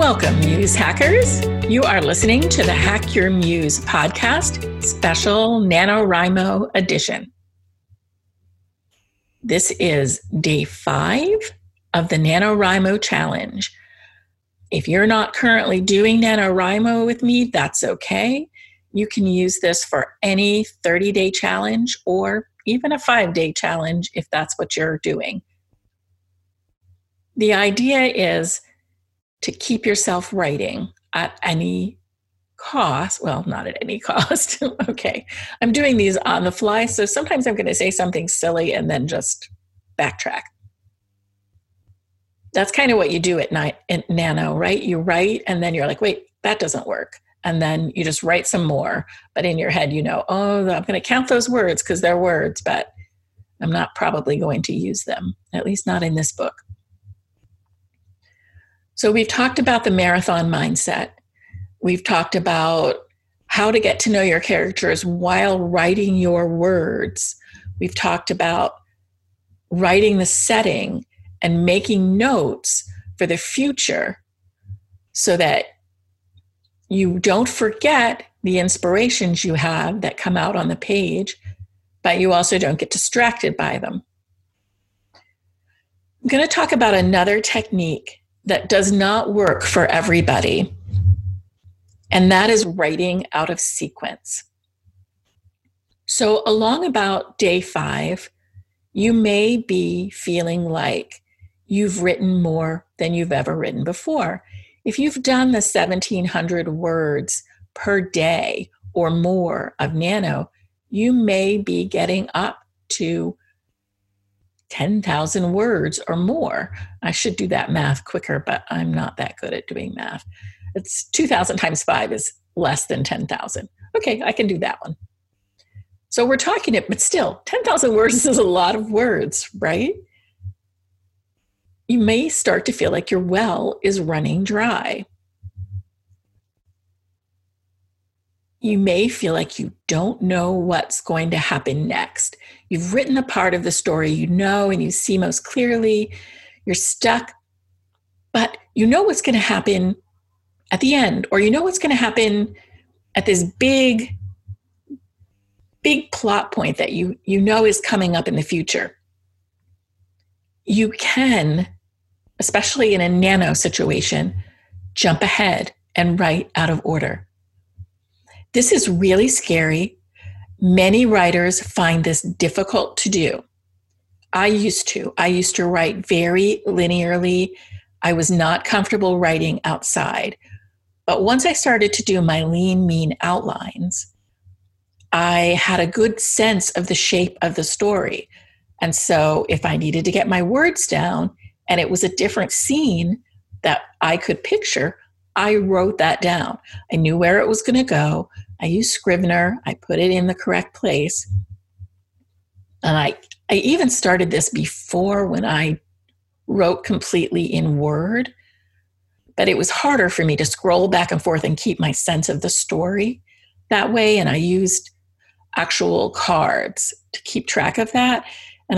Welcome, Muse Hackers. You are listening to the Hack Your Muse podcast, special NaNoWriMo edition. This is day 5 of the NaNoWriMo challenge. If you're not currently doing NaNoWriMo with me, that's okay. You can use this for any 30-day challenge or even a 5-day challenge if that's what you're doing. The idea is to keep yourself writing at any cost. Well, not at any cost. Okay. I'm doing these on the fly, so sometimes I'm going to say something silly and then just backtrack. That's kind of what you do at Nano, right? You write and then you're like, wait, that doesn't work. And then you just write some more. But in your head, you know, oh, I'm going to count those words because they're words, but I'm not probably going to use them, at least not in this book. So we've talked about the marathon mindset. We've talked about how to get to know your characters while writing your words. We've talked about writing the setting and making notes for the future so that you don't forget the inspirations you have that come out on the page, but you also don't get distracted by them. I'm going to talk about another technique that does not work for everybody, and that is writing out of sequence. So along about day 5, you may be feeling like you've written more than you've ever written before. If you've done the 1,700 words per day or more of Nano, you may be getting up to 10,000 words or more. I should do that math quicker, but I'm not that good at doing math. It's 2,000 times 5 is less than 10,000. Okay, I can do that one. So we're talking it, but still, 10,000 words is a lot of words, right? You may start to feel like your well is running dry. You may feel like you don't know what's going to happen next. You've written a part of the story you know and you see most clearly. You're stuck, but you know what's going to happen at the end, or you know what's going to happen at this big plot point that you know is coming up in the future. You can, especially in a Nano situation, jump ahead and write out of order. This is really scary. Many writers find this difficult to do. I used to write very linearly. I was not comfortable writing outside. But once I started to do my lean, mean outlines, I had a good sense of the shape of the story. And so if I needed to get my words down and it was a different scene that I could picture, I wrote that down. I knew where it was going to go. I used Scrivener. I put it in the correct place. And I even started this before when I wrote completely in Word. But it was harder for me to scroll back and forth and keep my sense of the story that way. And I used actual cards to keep track of that. And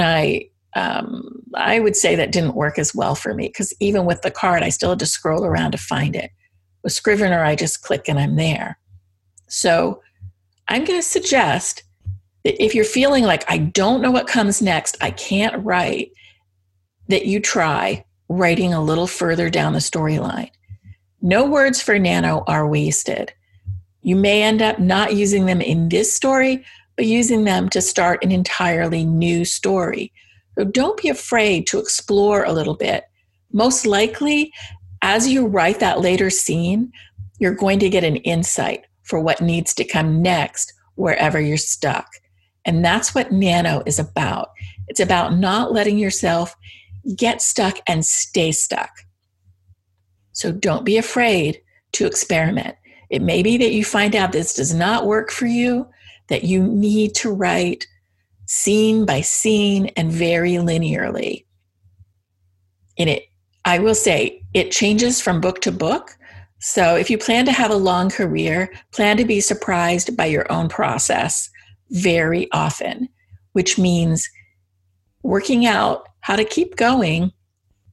I would say that didn't work as well for me because even with the card, I still had to scroll around to find it. With Scrivener, I just click and I'm there. So I'm going to suggest that if you're feeling like I don't know what comes next, I can't write, that you try writing a little further down the storyline. No words for Nano are wasted. You may end up not using them in this story, but using them to start an entirely new story. So don't be afraid to explore a little bit. Most likely, as you write that later scene, you're going to get an insight for what needs to come next wherever you're stuck. And that's what Nano is about. It's about not letting yourself get stuck and stay stuck. So don't be afraid to experiment. It may be that you find out this does not work for you, that you need to write scene by scene and very linearly. I will say it changes from book to book. So if you plan to have a long career, plan to be surprised by your own process very often, which means working out how to keep going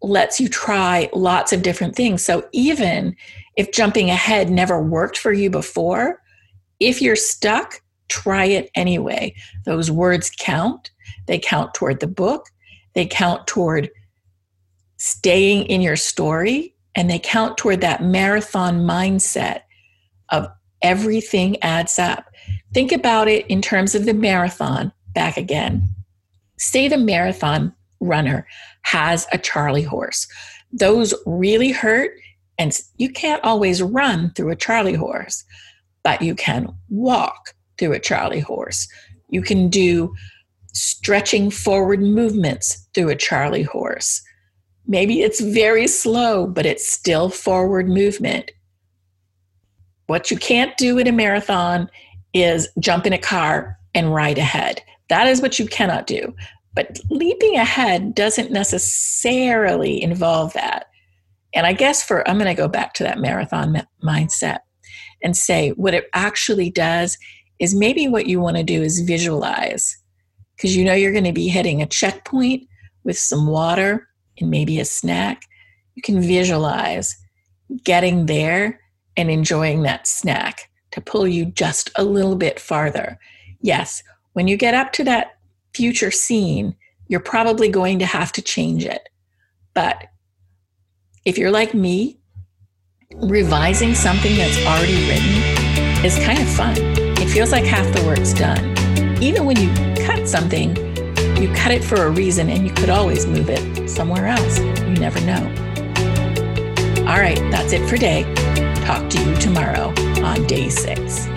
lets you try lots of different things. So even if jumping ahead never worked for you before, if you're stuck, try it anyway. Those words count. They count toward the book. They count toward staying in your story. And they count toward that marathon mindset of everything adds up. Think about it in terms of the marathon back again. Say the marathon runner has a Charlie horse. Those really hurt, and you can't always run through a Charlie horse, but you can walk through a Charlie horse. You can do stretching forward movements through a Charlie horse. Maybe it's very slow, but it's still forward movement. What you can't do in a marathon is jump in a car and ride ahead. That is what you cannot do. But leaping ahead doesn't necessarily involve that. And I guess I'm going to go back to that marathon mindset and say what it actually does is maybe what you want to do is visualize, because you know you're going to be hitting a checkpoint with some water and maybe a snack. You can visualize getting there and enjoying that snack to pull you just a little bit farther. Yes, when you get up to that future scene, you're probably going to have to change it. But if you're like me, revising something that's already written is kind of fun. It feels like half the work's done. Even when you cut something, you cut it for a reason, and you could always move it somewhere else. You never know. All right, that's it for today. Talk to you tomorrow on day 6.